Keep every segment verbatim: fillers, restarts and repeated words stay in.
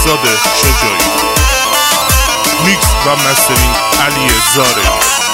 بهزاد شجاعی. میکس و مسترینگ علی زاره.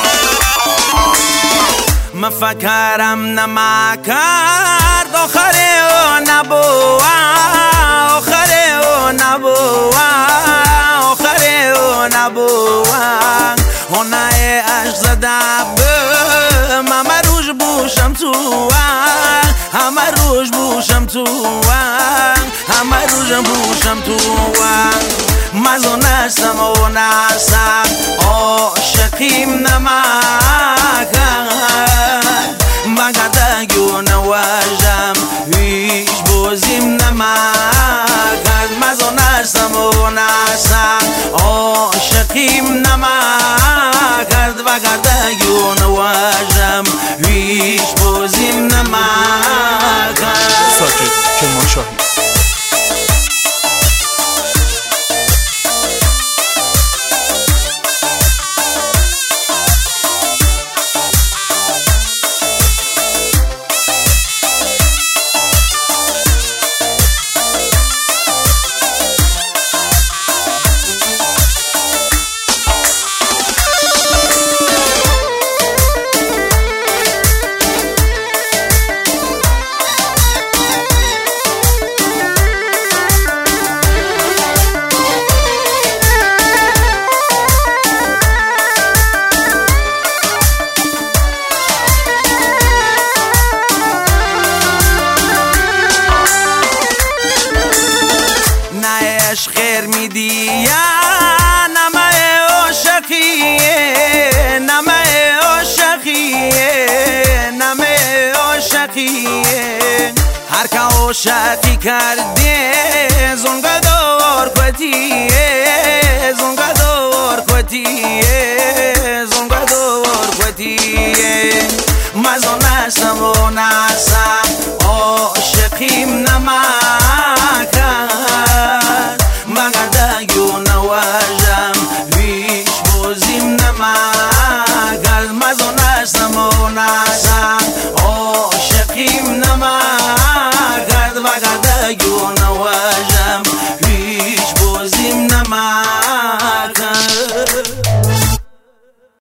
من فکرم نما کرد آخره و نبوه، آخره و نبوه، آخره و نبوه. هنای عشق زده به همه روش بوشم تو، همه روش بوشم تو، همه روش بوشم تو. مزو نستم و نستم عاشقیم نمکن مگه دگو نواجم هیچ بوزیم نمکن. مزو نستم و نستم عاشقیم نمکن مگه دگو نواجم هیچ بوزیم نمکن. ساجد کرمانشاهی. خیر میدیه نمه عاشقیه، نمه عاشقیه، نمه عاشقیه. هر که عاشقی کرده زنگا دور کتیه، زنگا دور کتیه، زنگا دور کتیه. مزو نستم و نستم عاشقیم نمه